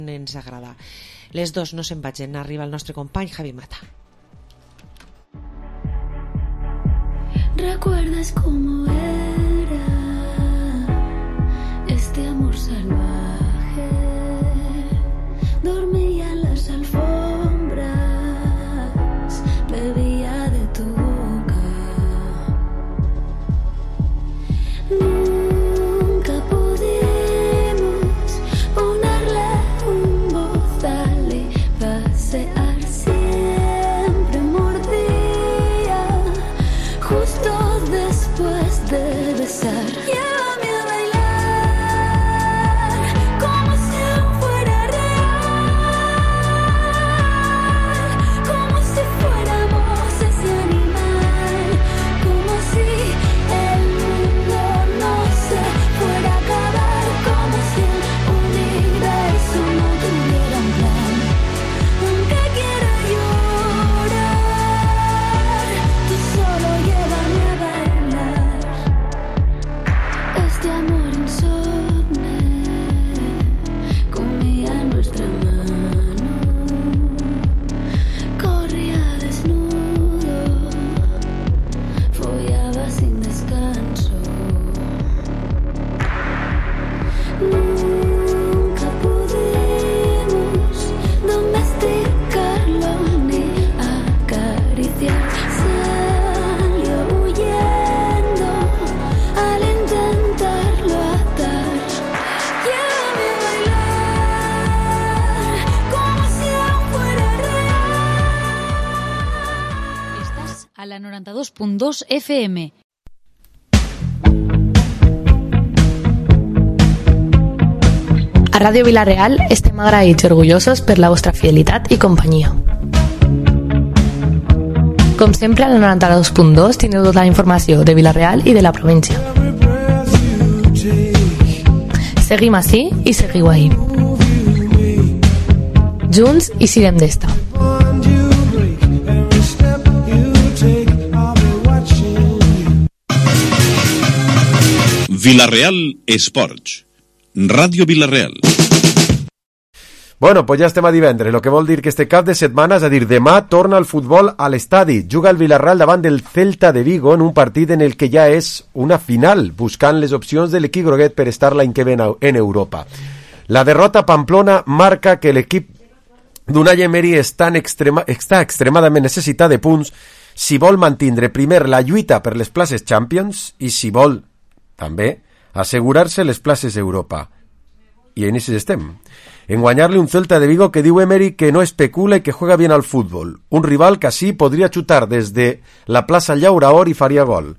ens agrada. Les dos no se'n vagin, arriba el nostre company Javi Mata. ¿Recuerdas cómo era este amor salvaje? Dormía en las alfombras, bebía de tu boca. Nunca pudimos ponerle un bozal y pasear, siempre mordía justo después de besar. Llévame a bailar como si aún fuera real, como si fuéramos ese animal, como si el mundo no se fuera a acabar, como si el universo no tuviera un plan. Aunque quiera llorar, tú solo llévame a bailar. Este amor insomne comía nuestra mano, corría desnudo, follaba sin descanso. Nunca pudimos domesticarlo ni acariciar. Salió huyendo al intentarlo atar. Llévame a bailar como si aún fuera real. Estàs a la 92.2 FM. A Ràdio Vila-real estem agraïts i orgullosos per la vostra fidelitat i companyia. Com sempre, a la 92.2 tindreu tota la informació de Vila-real i de la província. Seguim ací i seguiu ahí. Junts i siguem d'esta. Vila-real Esports. Ràdio Vila-real. Bueno, pues ja estem a divendres, el que vol dir que este cap de setmana, és a dir, demà torna el futbol a l'estadi. Juga el Villarreal davant del Celta de Vigo en un partit en el que ja és una final, buscant les opcions de l'equip groguet per estar l'any que ve en Europa. La derrota a Pamplona marca que l'equip d'Unai Emery està extremadament necessitat de punts si vol mantindre primer la lluita per les places Champions i si vol, també, assegurar-se les places Europa. I en això estem. En guanyar-li un Celta de Vigo que diu Emery que no especula i que juega bien al fútbol. Un rival que así podria xutar des de la plaça Llauraor i faria gol.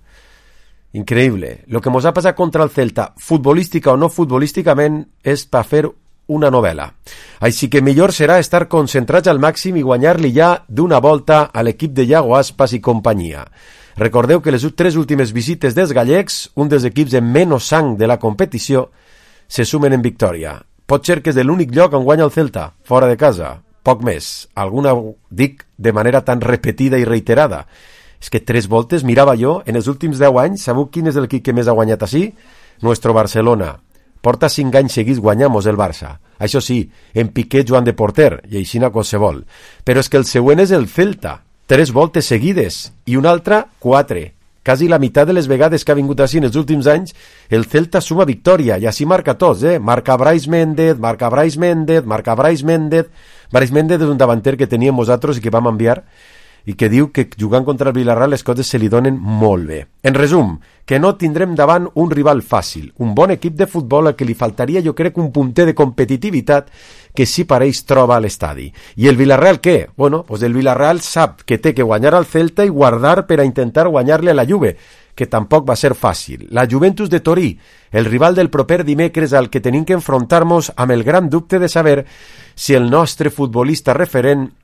Increïble. Lo que mos ha passat contra el Celta, futbolística o no futbolísticament, és per fer una novel·la. Així que millor serà estar concentrats al màxim i guanyar-li ja d'una volta a l'equip de Iago Aspas i companyia. Recordeu que les 3 últimes visites dels gallecs, un dels equips amb menys sang de la competició, se sumen en victòria. Pot ser que és de l'únic lloc on guanya el Celta, fora de casa. Poc més. Alguna dic de manera tan repetida i reiterada. És que 3 voltes mirava jo, en els últims 10 anys, sabeu quin és l'equip que més ha guanyat així? Nuestro Barcelona. Porta 5 anys seguits guanyamos el Barça. Això sí, en Piqué Joan de porter, i així no qualsevol. Però és que el següent és el Celta. 3 voltes seguides, i una altra 4. Quasi la meitat de les vegades que ha vingut així en els últims anys, el Celta suma victòria, i així marca tots, Marca Brais Méndez, marca Brais Méndez, marca Brais Méndez. Brais Méndez és un davanter que teníem nosaltres i que vam enviar, i que diu que jugant contra el Villarreal les coses se li donen molt bé. En resum, que no tindrem davant un rival fàcil, un bon equip de futbol al que li faltaria, jo crec, un punter de competitivitat que sí pareix troba a l'estadi. I el Villarreal què? Bueno, pues el Villarreal sap que té que guanyar al Celta i guardar per a intentar guanyar-li a la Juve, que tampoc va ser fàcil. La Juventus de Torí, el rival del proper dimecres al que tenim que enfrontar-nos amb el gran dubte de saber si el nostre futbolista referent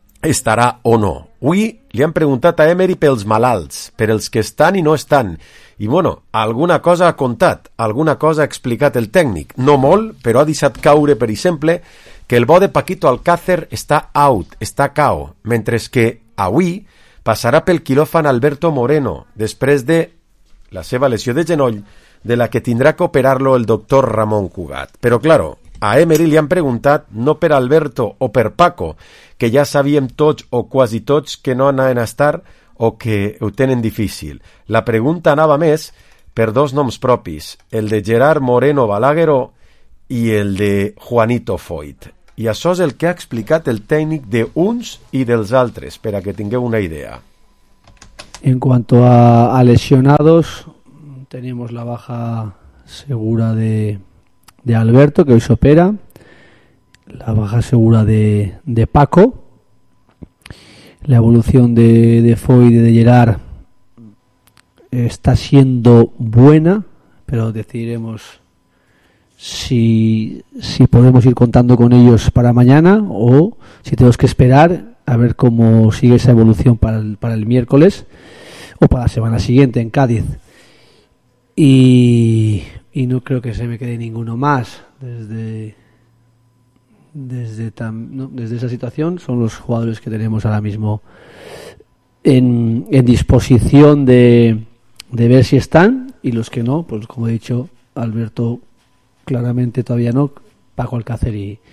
estarà o no. Avui li han preguntat a Emery pels malalts, per els que estan i no estan. I bueno, alguna cosa ha contat, alguna cosa ha explicat el tècnic. No molt, però ha deixat caure, per exemple, que el bo de Paquito Alcácer està out, està cao, mentre que avui passarà pel quiròfan Alberto Moreno, després de la seva lesió de genoll, de la que tindrà que operar-lo el doctor Ramon Cugat. Però, claro, A Emery li han preguntat no per Alberto o per Paco, que ja sabíem tots o quasi tots que no anaven a estar o que ho tenen difícil. La pregunta anava més per dos noms propis, el de Gerard Moreno Balagueró i el de Juanito Foyt. I això és el que ha explicat el tècnic d'uns i dels altres, per a que tingueu una idea. En cuanto a lesionados, tenemos la baja segura de Alberto, que hoy se opera, la baja segura de Paco, la evolución de Foyt y de Gerard está siendo buena, pero decidiremos si podemos ir contando con ellos para mañana o si tenemos que esperar a ver cómo sigue esa evolución para el miércoles o para la semana siguiente en Cádiz. Y no creo que se me quede ninguno más desde esa situación. Son los jugadores que tenemos ahora mismo en disposición de ver si están, y los que no, pues como he dicho, Alberto claramente todavía no, Paco Alcácer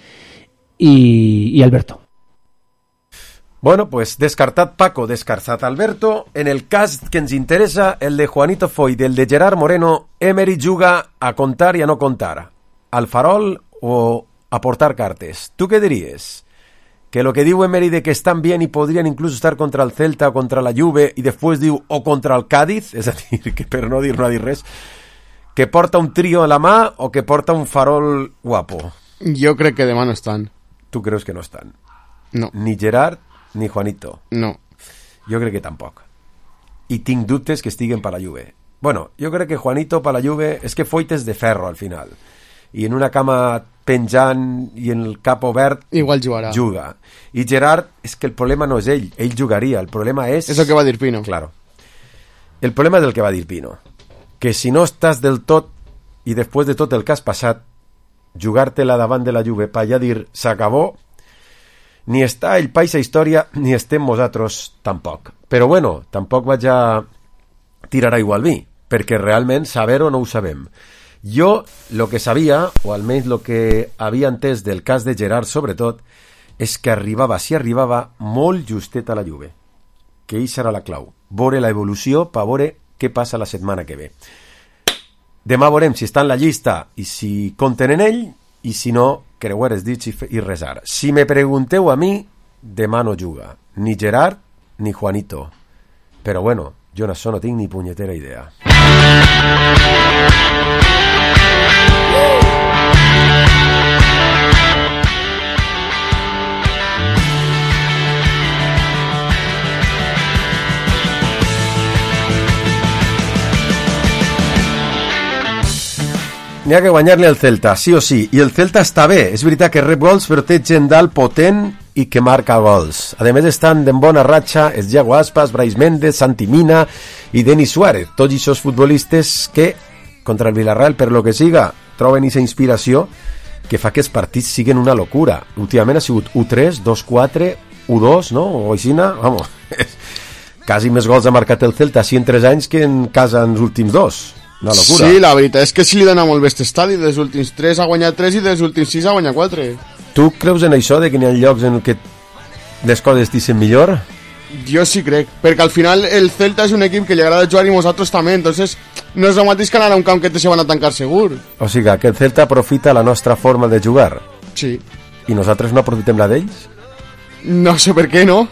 y Alberto. Bueno, pues descartat Paco, descartat Alberto. En el cas que ens interessa, el de Juanito Foyt, el de Gerard Moreno, Emery juga a contar i a no contar, al farol o a portar cartes. ¿Tú qué diries? Que lo que diu Emery de que están bien y podrían incluso estar contra el Celta o contra la Juve y después diu o contra el Cádiz, és a dir, que per no dir res, que porta un trío a la mà o que porta un farol guapo? Jo crec que demà no estan. ¿Tú creus que no estan? No. Ni Gerard ni Juanito. No. Jo crec que tampoc. I tinc dubtes que estiguen per la Juve. Bueno, jo crec que Juanito per la Juve és que Foyt és de ferro al final. I en una cama penjant i en el cap obert igual jugarà. Juga. I Gerard, és que el problema no és ell jugaria, el problema és... És el que va dir Pino. Claro. El problema és el que va dir Pino. Que si no estàs del tot i després de tot el que has passat, jugar-te-la davant de la Juve per allà dir s'acabó, ni està ell paisa història ni estem nosaltres tampoc. Però bueno, tampoc vaig a tirar aigua al vi, perquè realment saber-ho no ho sabem. Jo, lo que sabia, o almenys lo que havia entès del cas de Gerard sobretot, és que si arribava molt justet a la Juve. Que això serà la clau. Veure la evolució per veure què passa la setmana que ve. Demà veurem si està en la llista i si compten en ell, i si no, creuar els dits i resar. Si me pregunteu a mi, demà no juga. Ni Gerard ni Juanito. Però bueno, jo en això no tinc ni punyetera idea. N'hi ha que guanyar-li al Celta, sí o sí, i el Celta està bé, és veritat que rep gols però té gent dalt potent i que marca gols. A més estan en bona ratxa els Iago Aspas, Brais Méndez, Santi Mina i Denis Suárez, tots aquests futbolistes que contra el Villarreal, per lo que siga, troben aquesta inspiració que fa que els partits siguin una locura. Últimament ha sigut 1-3, 2-4, 1-2, no? O aixina, vamos, quasi més gols ha marcat el Celta així en 3 anys que en casa en els últims 2. Una locura. Sí, la veritat és que sí li dona molt bé aquest estadi. Dels últims 3 ha guanyat 3 i dels últims 6 ha guanyat 4. Tu creus en això de que n'hi ha llocs en què les coses t'hissen millor? Jo sí crec, perquè al final el Celta és un equip que li agrada jugar i nosaltres també, entonces no és el mateix que anar a un camp que te se van a tancar segur. O sigui, que el Celta aprofita la nostra forma de jugar. Sí. I nosaltres no aprofitem la d'ells? No sé per què, no?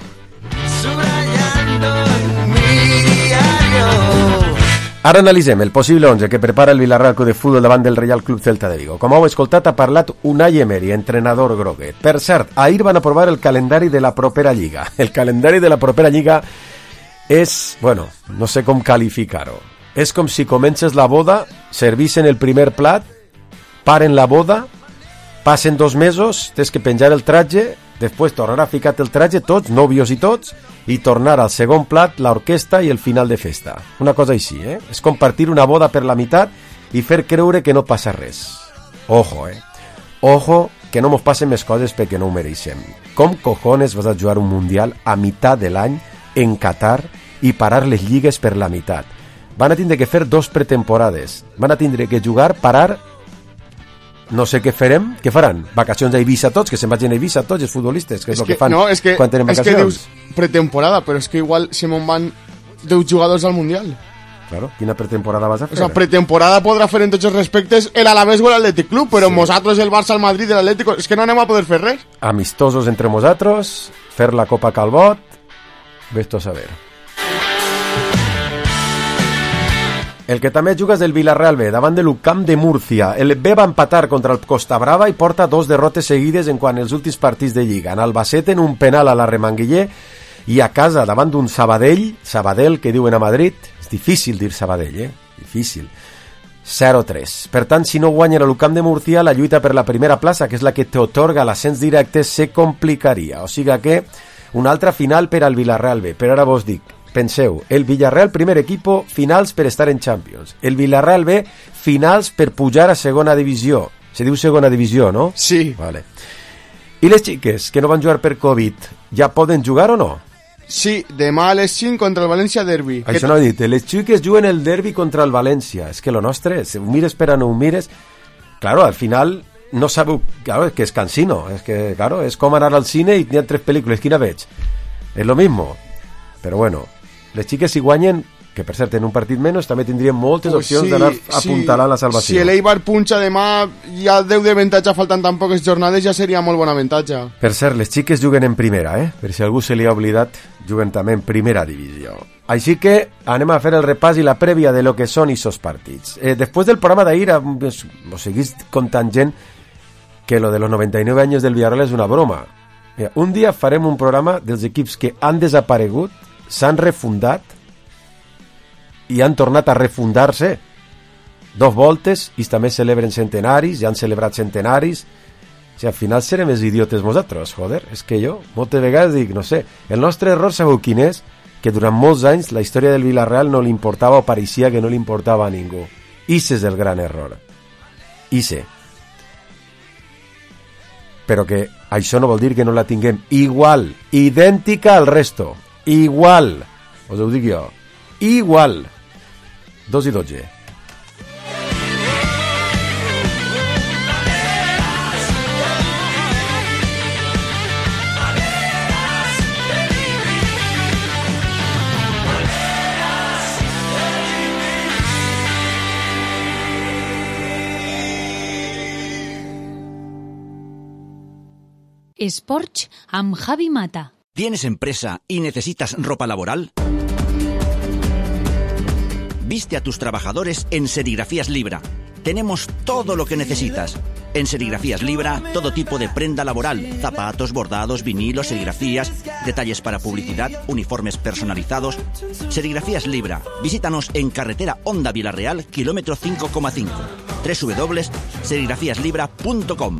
Ara analitzem el possible 11 que prepara el Villarreal Club de Futbol davant del Real Club Celta de Vigo. Com heu escoltat, ha parlat Unai Emery, entrenador groguet. Per cert, ahir van aprovar el calendari de la propera Lliga. El calendari de la propera Lliga és, bueno, no sé com qualificar-ho. És com si comences la boda, servissen el primer plat, paren la boda, passen 2 mesos, tens que penjar el tratge, després tornar a ficar el tratge, tots, nòvios i tots, i tornar al segon plat, l'orquestra i el final de festa. Una cosa així, eh? És compartir una boda per la meitat i fer creure que no passa res. Ojo, Ojo, que no mos passen més coses perquè no ho mereixem. Com cojones vas a jugar un mundial a meitat de l'any en Qatar i parar les lligues per la meitat? Van a tindre que fer 2 pretemporades. Van a tindre que jugar, parar no sé què farem. Què faran? Vacacions a Eivissa tots, que se'n vagin a Eivissa tots els futbolistes, que és el que fan quan tenen vacacions. És que dius pretemporada, però és que igual se me'n van 10 jugadors al Mundial. Claro, quina pretemporada vas a fer? O sea, pretemporada podrà fer en tots els respectes el Alavés o l'Atlètic Club, però nosaltres, el Barça, el Madrid, l'Atlético, és que no anem a poder fer res. Amistosos entre nosaltres, fer la Copa Calbot, ves-t'ho a saber. El que també juga és el Villarreal B, davant de l'Ucamp de Múrcia. El B va empatar contra el Costa Brava i porta 2 derrotes seguides en quant als últims partits de Lliga. En Albacete, en un penal a la Remanguiller, i a casa, davant d'un Sabadell, que diuen a Madrid, és difícil dir Sabadell, difícil, 0-3. Per tant, si no guanyen a l'Ucamp de Múrcia, la lluita per la primera plaça, que és la que t'otorga l'ascens directe, se complicaria. O sigui que una altra final per al Villarreal B. Però ara vos dic, penseu, el Villarreal primer equipo, finals per estar en Champions. El Villarreal B, finals per pujar a segona divisió. Se diu segona divisió, no? Sí. Vale. I les xiques, que no van jugar per Covid, ja poden jugar o no? Sí, demà a les 5 contra el València Derbi. Això no he dit, les xiques juguen el derbi contra el València. És que lo nostre, si ho mires per a no ho mires... Claro, al final no sabeu... Claro, és que és cansino. És que, claro, és com anar al cine i n'hi ha 3 pel·lícules. Quina veig? És lo mismo. Però bueno... Les xiques, si guanyen, que per cert, en un partit menys, també tindrien moltes opcions d'anar apuntalant la salvació. Si l'Eibar punxa demà, ja 10 d'avantatge, faltant tan poques jornades, ja seria molt bon avantatge. Per cert, les xiques juguen en primera, per si algú se li ha oblidat, juguen també en primera divisió. Així que anem a fer el repàs i la prèvia de lo que són aquests partits. Després del programa d'ahir, us seguís contant gent que lo de los 99 anys del Villarreal és una broma. Mira, un dia farem un programa dels equips que han desaparegut, s'han refundat i han tornat a refundar-se 2 voltes i també celebren centenaris i han celebrat centenaris. O sigui, al final serem més idiotes nosaltres, joder, és que jo moltes vegades dic, no sé, el nostre error sabeu quin és? Que durant molts anys la història del Villarreal no li importava o pareixia que no li importava a ningú. Ixe és el gran error. Ixe. Però que això no vol dir que no la tinguem igual, idèntica al resto. Igual, us ho dic jo, igual. 2 i 12. Esports amb Javi Mata. ¿Tienes empresa y necesitas ropa laboral? Viste a tus trabajadores en Serigrafías Libra. Tenemos todo lo que necesitas. En Serigrafías Libra, todo tipo de prenda laboral, zapatos, bordados, vinilos, serigrafías, detalles para publicidad, uniformes personalizados. Serigrafías Libra. Visítanos en carretera Honda Villarreal, kilómetro 5,5. www.serigrafíaslibra.com.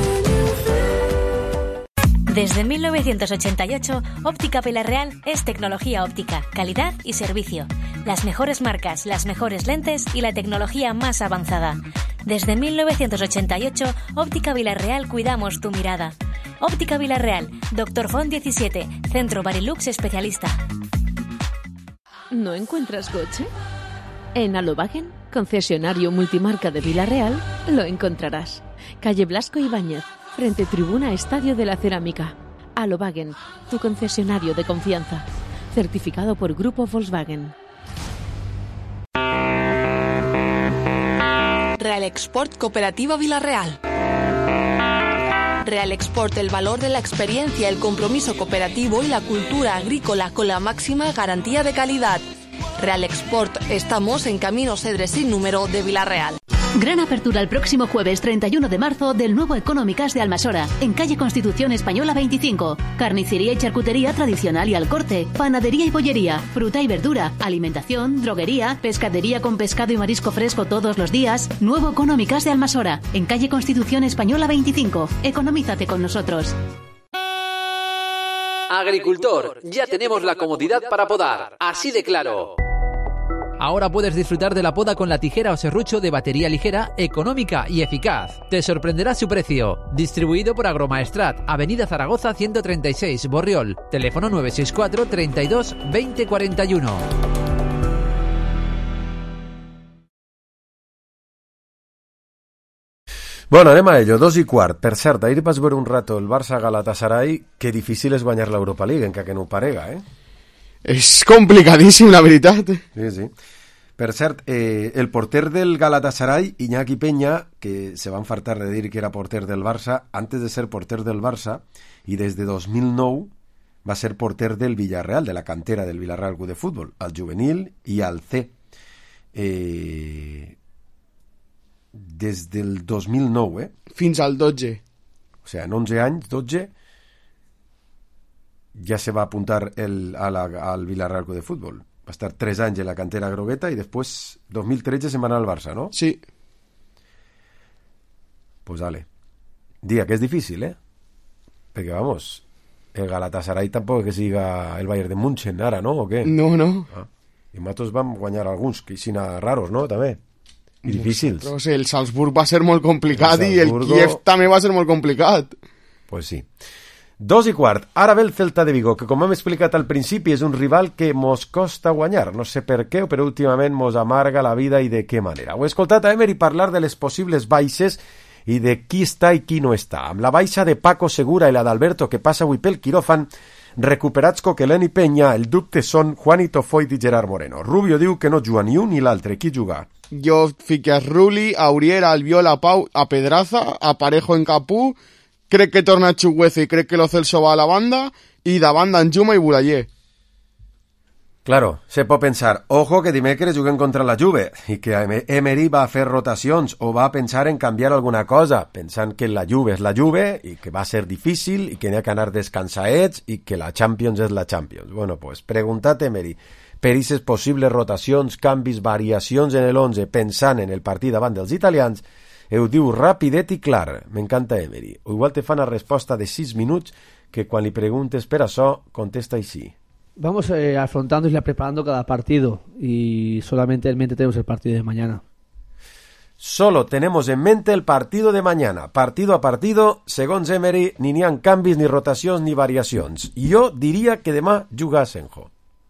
Desde 1988, Óptica Villarreal es tecnología óptica, calidad y servicio. Las mejores marcas, las mejores lentes y la tecnología más avanzada. Desde 1988, Óptica Villarreal cuidamos tu mirada. Óptica Villarreal, Dr. Font 17, Centro Barilux especialista. ¿No encuentras coche? En Alobagen, concesionario multimarca de Villarreal, lo encontrarás. Calle Blasco Ibáñez, frente Tribuna Estadio de la Cerámica. Alobagen, tu concesionario de confianza. Certificado por Grupo Volkswagen. Real Export Cooperativa Villarreal. Real Export, el valor de la experiencia, el compromiso cooperativo y la cultura agrícola con la máxima garantía de calidad. Real Export, estamos en Camino Cedres sin número de Villarreal. Gran apertura el próximo jueves 31 de marzo del nuevo Económicas de Almasora, en calle Constitución Española 25. Carnicería y charcutería tradicional y al corte, panadería y bollería, fruta y verdura, alimentación, droguería, pescadería con pescado y marisco fresco todos los días. Nuevo Económicas de Almasora, en calle Constitución Española 25. Economízate con nosotros. Agricultor, ya tenemos la comodidad para podar, así de claro. Ahora puedes disfrutar de la poda con la tijera o serrucho de batería ligera, económica y eficaz. Te sorprenderá su precio. Distribuido por Agromaestrat, Avenida Zaragoza 136, Borriol. Teléfono 964 32 20 41. Bueno, anem a ello, 2:15. Per cert, ahir vas veure un rato el Barça-Galatasaray, que difícil és guanyar l'Europa League, encara que no ho parega, És complicadíssim, la veritat. Sí. Per cert, el porter del Galatasaray, Iñaki Peña, que se va enfartar de dir que era porter del Barça, antes de ser porter del Barça, i des de 2009 va ser porter del Villarreal, de la cantera del Villarreal Club de Futbol, al juvenil i al C. Des del 2009, Fins al 12. O sea, en 11 anys, 12, ja se va apuntar al Villarreal Club de Futbol. Va estar 3 anys en la cantera grogueta i després, 2013, se'n va anar al Barça, ¿no? Sí. Pues dale. Diga que és difícil, Perquè, vamos, el Galatasaray tampoc que siga el Bayern de München ara, ¿no? ¿O què? No. I nosaltres vam guanyar alguns, que siguin raros, no? També. I difícils. Però sí, el Salzburg va ser molt complicat i el Kiev també va ser molt complicat. Pues sí. 2:15. Ara ve el Celta de Vigo, que com hem explicat al principi és un rival que mos costa guanyar. No sé per què, però últimament mos amarga la vida i de què manera. Ho he escoltat a Emery parlar de les possibles baixes i de qui està i qui no està. Amb la baixa de Paco Segura i la d'Alberto, que passa avui pel quiròfan, recuperats Coquelin i Peña, el dubte són Juanito Foyt i Gerard Moreno. Rubio diu que no juga ni un ni l'altre. Qui juga? Jo fique a Rulli, a Uriel, a Albiol, a Pau, a Pedraza, a Parejo en Capú, crec que torna Chugueza i crec que Lo Celso va a la banda, i davant d'Anjuma i Bulaller. Claro, se pot pensar, ojo que dimecres juguen contra la Juve, i que Emery va a fer rotacions, o va a pensar en canviar alguna cosa, pensant que la Juve és la Juve, i que va ser difícil, i que n'hi ha que anar descansaets, i que la Champions és la Champions. Bueno, pues, preguntat Emery, per aquestes possibles rotacions, canvis, variacions en el 11, pensant en el partit davant dels italians, ho diu rapidet i clar. M'encanta Emery. O igual te fa una resposta de 6 minuts que quan li preguntes per això, contesta així. Vamos afrontando y preparando cada partido y solamente en mente tenemos el partido de mañana. Solo tenemos en mente el partido de mañana. Partido a partido, segons Emery, ni n'hi ha canvis, ni rotacions, ni variacions. Jo diria que demà juga Asenjo.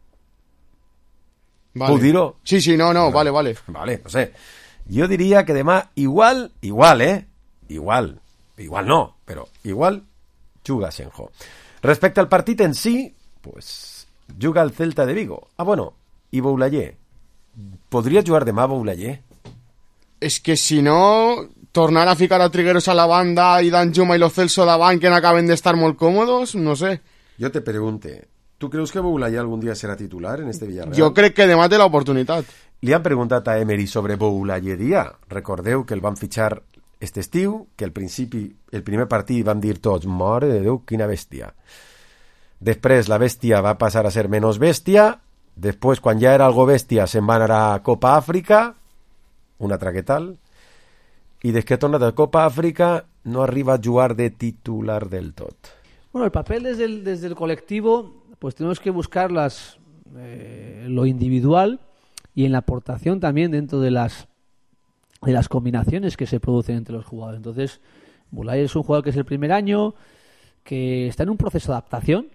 Vale. Puc dir-ho? Sí, no, vale. Vale, no sé. Jo diria que demà igual, Igual no, però igual juga Asenjo. Respecte al partit en si, pues juga el Celta de Vigo. Bueno, i Boulayer. Podria jugar demà Boulayer? És que si no, tornar a ficar a Trigueros a la banda i Danjuma i Lo Celso davant, que n'acaben d'estar molt còmodos, no sé. Jo te pregunte, ¿tú creus que Boulayer algun dia serà titular en este Villarreal? Jo crec que demà té l'oportunitat. Li han preguntat a Emery sobre Boulayeria. Recordeu que el van fitxar este estiu, que al principi, el primer partit van dir tots, mare de Déu, quina bèstia. Després la bèstia va passar a ser menys bèstia, després quan ja era algo bèstia se'n va anar a Copa Àfrica, una altra que tal, i des que ha tornat a Copa Àfrica no arriba a jugar de titular del tot. Bueno, el papel desde el colectivo, pues tenemos que buscar lo individual y en la aportación también dentro de las combinaciones que se producen entre los jugadores. Entonces, Boulayer es un jugador que es el primer año, que está en un proceso de adaptación,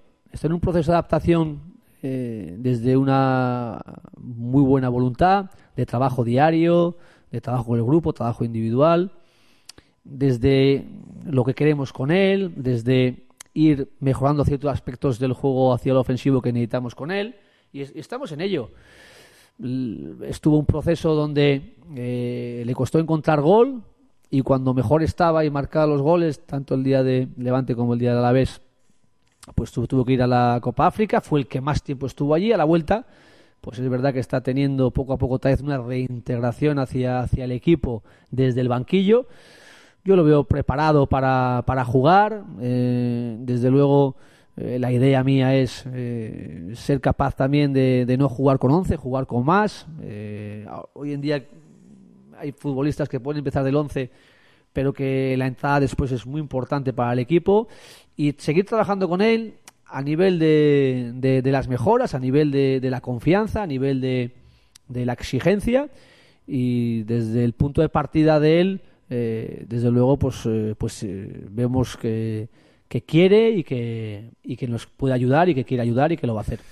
desde una muy buena voluntad, de trabajo diario, de trabajo con el grupo, trabajo individual, desde lo que queremos con él, desde ir mejorando ciertos aspectos del juego hacia el ofensivo que necesitamos con él, y estamos en ello. Estuvo un proceso donde le costó encontrar gol, y cuando mejor estaba y marcaba los goles, tanto el día de Levante como el día de Alavés, pues tuvo que ir a la Copa África, fue el que más tiempo estuvo allí. A la vuelta, pues es verdad que está teniendo poco a poco otra vez una reintegración hacia el equipo desde el banquillo. Yo lo veo preparado para jugar. Desde luego, la idea mía es ser capaz también de no jugar con 11, jugar con más. Hoy en día hay futbolistas que pueden empezar del 11, pero que la entrada después es muy importante para el equipo, y seguir trabajando con él a nivel de las mejoras, a nivel de la confianza, a nivel de la exigencia, y desde el punto de partida de él, desde luego pues vemos que quiere y que nos puede ayudar y que quiere ayudar y que lo va a hacer.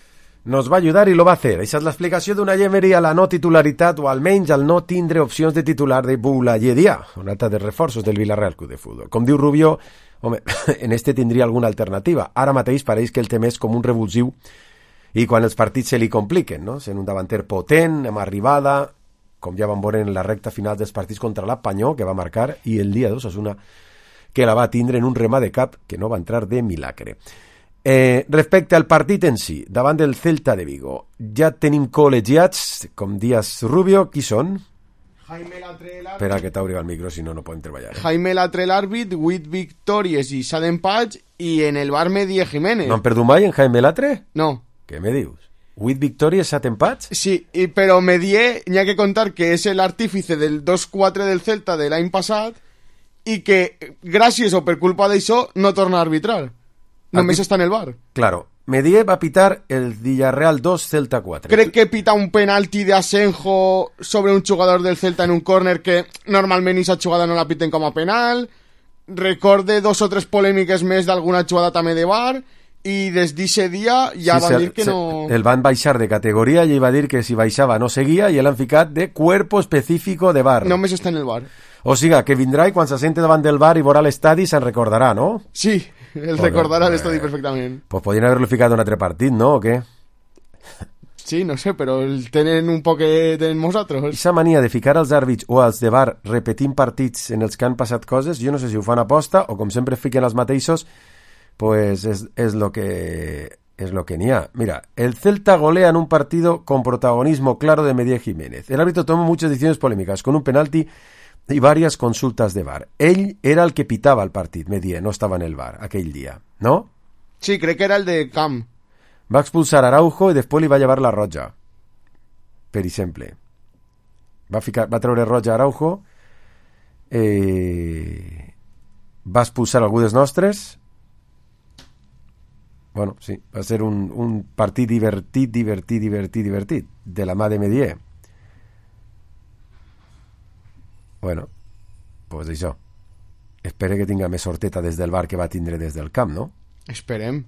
nos va a ayudar i lo va a fer. Això és l'explicació d'una Emery a la no titularitat o almenys al no tindre opcions de titular de Boulaye Dia, un altre dels reforços del Villarreal Club de Futbol. Com diu Rubio, home, en este tindria alguna alternativa. Ara mateix pareix que el tema és com un revulsiu i quan els partits se li compliquen, no? Sent un davanter potent, amb arribada, com ja vam veure en la recta final dels partits contra l'Espanyol, que va marcar, i el dia d'Osasuna, que la va tindre en un remà de cap que no va entrar de milagre. Respecte al partit en si, davant del Celta de Vigo, ja tenim col·legiats, com dies Rubio, qui són? Jaime Latre l'àrbit. Espera que t'obri el micro, si no, no podem treballar. Jaime Latre l'àrbit, 8 victòries i 7 empats, i en el bar Medie Jiménez. No han perdut mai en Jaime Latre? No. Què me dius? 8 victòries, 7 empats? Sí, però Medie, n'hi ha que contar que és l'artífice del 2-4 del Celta de l'any passat i que, gràcies o per culpa d'això, no torna a arbitrar. Només està en el bar. Claro. Medie va pitar el Villarreal 2, Celta 4. Crec que pita un penalti de Asenjo sobre un jugador del Celta en un córner que normalment aquesta jugada no la piten com a penal. Recorde 2 o 3 polèmiques més d'alguna jugada també de bar i des d'aquest dia ja van dir que no... El van baixar de categoria i ell va dir que si baixava no seguia i l'han ficat de cuerpo específico de bar. Només està en el bar. O sigui, que vindrà i quan se sente davant del bar i veurà l'estadi se'n recordarà, no? Sí, el recordarà l'estadi perfectament. Pues podrien haver-lo ficat en un altre partit, no? O què? Sí, no sé, però el tenen un poquet en nosaltres. Aquesta mania de ficar als àrbits o als de bar repetint partits en els que han passat coses, jo no sé si ho fan a posta o com sempre fiquen els mateixos, pues es lo que n'hi ha. Mira, el Celta golea en un partido con protagonismo claro de Medie Jiménez. El árbitro tomó muchas decisiones polémicas, con un penalti y varias consultas de VAR. Ell era el que pitava el partit, Medie, no estava en el VAR aquell dia, ¿no? Sí, crec que era el de Camp. Va expulsar a Araujo i després li va llevar la roja, per exemple. Va treure roja a Araujo, va expulsar algú dels nostres. Bueno, sí, va ser un partit divertit de la mà de Medie. Bueno, pues això. Espero que tinga més sorteta des del bar que va tindre des del camp, no? Esperem.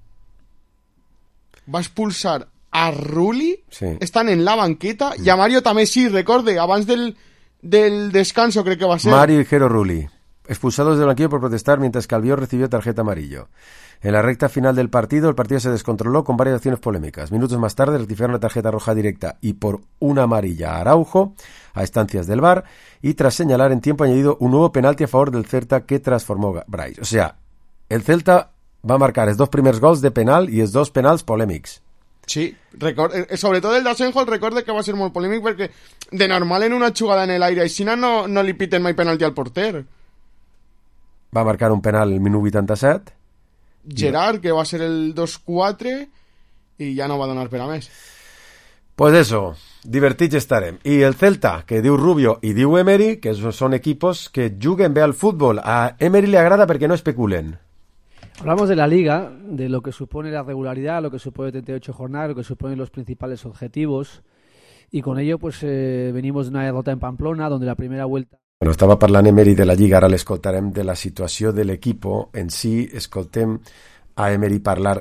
Va expulsar a Rulli, sí. Estan en la banqueta, i a Mario també sí, recorde, abans del descanso crec que va ser. Mario y Jero Rulli, expulsados del banquillo por protestar mientras que Albiol recibió tarjeta amarillo. En la recta final del partido se descontroló con varias acciones polémicas. Minutos más tarde rectificaron la tarjeta roja directa y por una amarilla a Araujo a instancias del VAR y tras señalar en tiempo añadido un nuevo penalti a favor del Celta que transformó Brais. O sea, el Celta va marcar els 2 primers gols de penal i els 2 penals polèmics. Sí, sobretot el d'Asenjo el recorde que va ser molt polèmic perquè de normal en una jugada en l'aire així no li piten mai penalti al porter. Va marcar un penal al minut 87. Gerard, que va ser el 2-4 i ja no va donar per a més. Pues eso, divertits estarem. I el Celta, que diu Rubio i diu Emery, que són equipos que juguen bé al fútbol. A Emery le agrada perquè no especulen. Hablamos de la Liga, de lo que supone la regularidad, lo que supone 38 jornadas, lo que suponen los principales objetivos, y con ello pues venimos de una derrota en Pamplona, donde la primera vuelta... Bueno, estava parlant Emery de la Lliga, ara l'escoltarem de la situació de l'equip en si. Escoltem a Emery parlar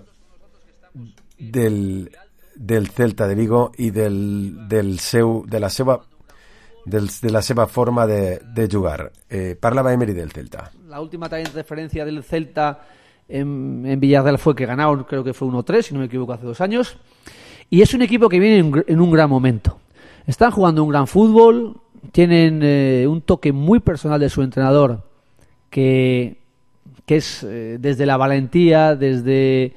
del Celta de Vigo i de la seva forma de jugar. Parlava Emery del Celta. La última también referencia del Celta en Villarreal fue que ganaron, creo que fue 1-3, si no me equivoco, hace 2 años. Y es un equipo que viene en un gran momento. Están jugando un gran fútbol, tienen un toque muy personal de su entrenador, que es desde la valentía, desde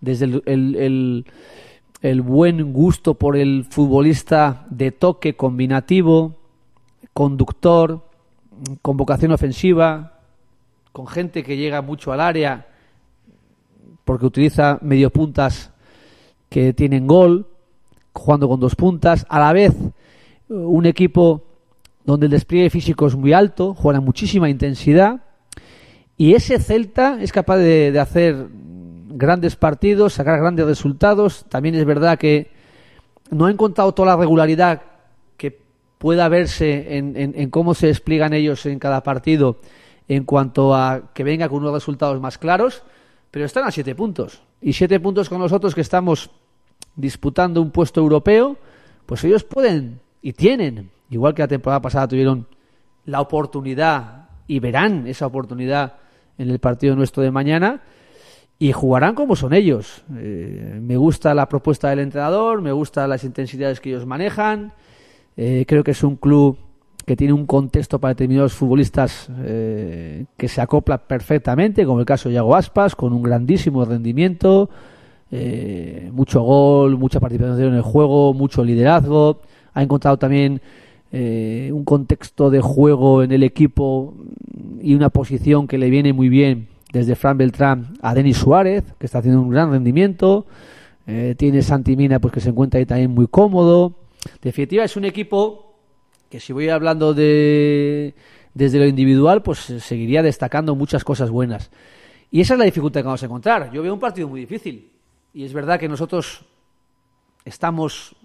el buen gusto por el futbolista de toque combinativo, conductor, con vocación ofensiva, con gente que llega mucho al área porque utiliza mediopuntas que tienen gol, jugando con 2 puntas, a la vez un equipo donde el despliegue físico es muy alto, juega muchísima intensidad, y ese Celta es capaz de hacer grandes partidos, sacar grandes resultados. También es verdad que no ha encontrado toda la regularidad que pueda verse en cómo se despliegan ellos en cada partido en cuanto a que venga con unos resultados más claros, pero están a 7 puntos, y 7 puntos con nosotros que estamos disputando un puesto europeo, pues ellos pueden y tienen, igual que la temporada pasada tuvieron la oportunidad y verán esa oportunidad en el partido nuestro de mañana y jugarán como son ellos. Me gusta la propuesta del entrenador, me gustan las intensidades que ellos manejan. Creo que es un club que tiene un contexto para determinados futbolistas que se acopla perfectamente, como el caso de Iago Aspas, con un grandísimo rendimiento, mucho gol, mucha participación en el juego, mucho liderazgo. Ha encontrado también un contexto de juego en el equipo y una posición que le viene muy bien desde Fran Beltrán a Denis Suárez, que está haciendo un gran rendimiento. Tiene Santi Mina, pues que se encuentra ahí también muy cómodo. En definitiva, es un equipo que, si voy hablando desde lo individual, pues seguiría destacando muchas cosas buenas. Y esa es la dificultad que vamos a encontrar. Yo veo un partido muy difícil. Y es verdad que nosotros estamos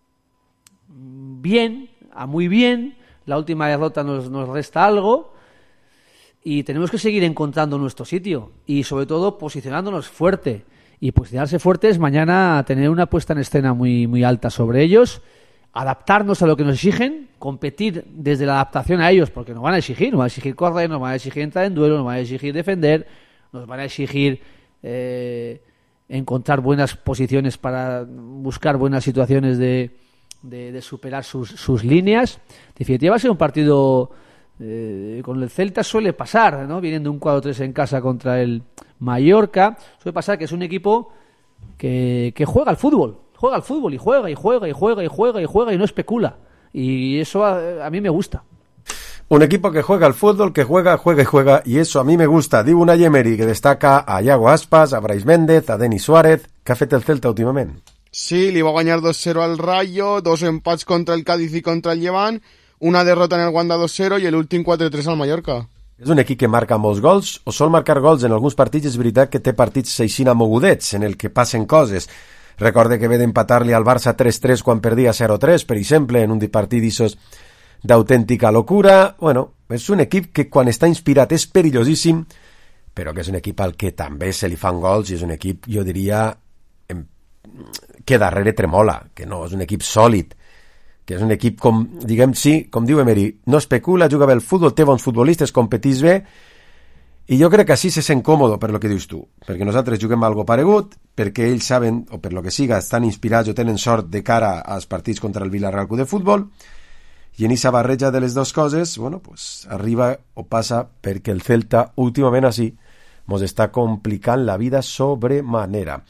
bien, a muy bien. La última derrota nos resta algo. Y tenemos que seguir encontrando nuestro sitio. Y sobre todo posicionándonos fuerte. Y posicionarse fuerte es mañana tener una puesta en escena muy, muy alta sobre ellos. Adaptarnos a lo que nos exigen. Competir desde la adaptación a ellos. Porque nos van a exigir correr, nos van a exigir entrar en duelo, nos van a exigir defender, nos van a exigir encontrar buenas posiciones para buscar buenas situaciones de superar sus líneas. En definitiva, va a ser un partido con el Celta suele pasar, ¿no? Vienen de un 4-3 en casa contra el Mallorca, suele pasar que es un equipo que juega al fútbol y juega y no especula, y eso a mí me gusta. Un equipo que juega al fútbol, que juega, y eso a mí me gusta. Diu Unai Emery, que destaca a Iago Aspas, a Brais Méndez, a Denis Suárez. Què ha fet el Celta últimament? Sí, li va guanyar 2-0 al Rayo, 2 empats contra el Cádiz i contra el Llevant, una derrota en el Wanda 2-0 i l'últim 4-3 al Mallorca. És un equip que marca molts gols, o sol marcar gols en alguns partits. És veritat que té partits aixina mogudets, en el que passen coses. Recorde que ve d'empatar-li al Barça 3-3 quan perdia 0-3, per exemple, en un partit d'issos d'autèntica locura. Bueno, és un equip que quan està inspirat és perillosíssim, però que és un equip al que també se li fan gols, i és un equip, jo diria, que darrere tremola, que no, és un equip sòlid, que és un equip, com diguem, sí, com diu Emery, no especula, juga bé el futbol, té bons futbolistes, competís bé, i jo crec que així se sent còmodo per lo que dius tu, perquè nosaltres juguem algo paregut, perquè ells saben, o per lo que siga, estan inspirats o tenen sort de cara als partits contra el Villarreal Club de Futbol, i en aquesta barreja de les dues coses, bueno, pues arriba o passa perquè el Celta últimament així mos està complicant la vida sobremanera.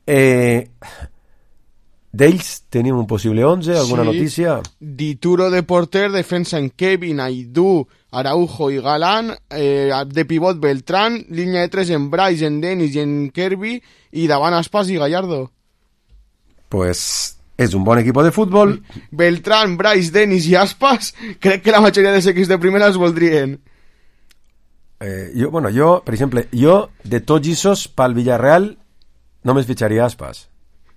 D'ells tenim un possible 11, alguna notícia? Dituro de porter, defensa en Kevin, Aidú, Araujo i Galán, de pivot Beltrán, línia de 3 en Brais, en Denis i en Kirby, i davant Aspas i Gallardo. Pues és un bon equip de futbol. Beltrán, Brais, Denis i Aspas, crec que la majoria dels equips de primera els voldrien. Jo, per exemple, de tots issos, pel Villarreal, només fitxaria Aspas.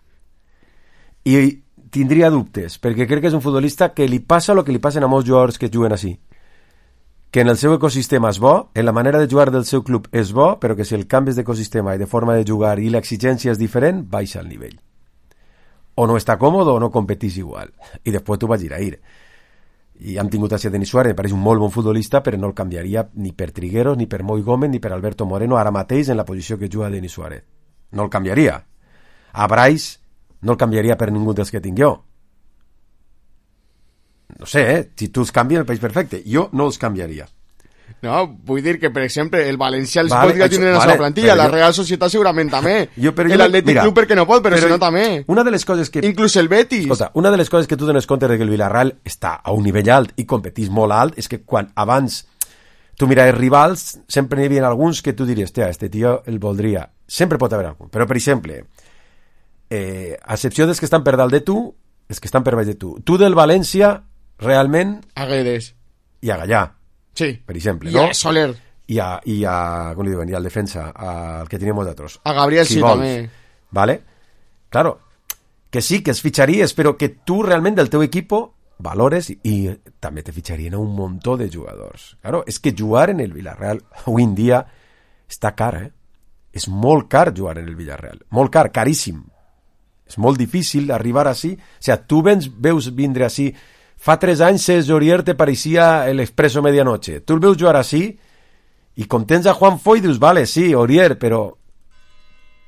I tindria dubtes, perquè crec que és un futbolista que li passa el que li passen a molts jugadors que juguen així. Que en el seu ecosistema és bo, en la manera de jugar del seu club és bo, però que si el canvi d'ecosistema i de forma de jugar i l'exigència és diferent, baixa el nivell. O no està còmode o no competís igual. I després tu vas ir a ir. I hem tingut a Denis Suárez, me pareix un molt bon futbolista, però no el canviaria ni per Trigueros, ni per Moi Gómez, ni per Alberto Moreno, ara mateix en la posició que juga Denis Suárez. No el canviaria. A Brais no el canviaria per ningú dels que tinc jo. No sé, si tu els canvies el país perfecte. Jo no els canviaria. No, vull dir que, per exemple, el València els podria tindre en la seva plantilla, la Real Societat segurament també, l'Atlètic Club perquè no pot, però si no també. Una de les coses que... Inclús el Betis. Escolta, una de les coses que tu dones compte de que el Villarreal està a un nivell alt i competís molt alt és que quan abans tu miraves rivals, sempre n'hi havia alguns que tu diries, este tio el voldria. Sempre pot haver algun. Però, per exemple, a excepció dels que estan per dalt de tu, els que estan per baix de tu. Tu del València, realment... A Guedes. I a Gallà. Sí. Per exemple, no? I a Soler. I a com li diuen, i al defensa, al que tenim nosaltres. A Gabriel sí, també. Vale? Claro, que sí, que els fitxaries, però que tu realment del teu equipo valores i també te fitxarien a un muntó de jugadors. Claro, és que jugar en el Villarreal avui en dia està car, És molt car jugar en el Villarreal. Molt car, caríssim. És molt difícil arribar així. O sigui, tu veus vindre així. Fa 3 anys Cesc Orier te pareixia l'Expresso Medianoche. Tu el veus jugar així i com tens a Juan Foy dius, vale, sí, Orier, però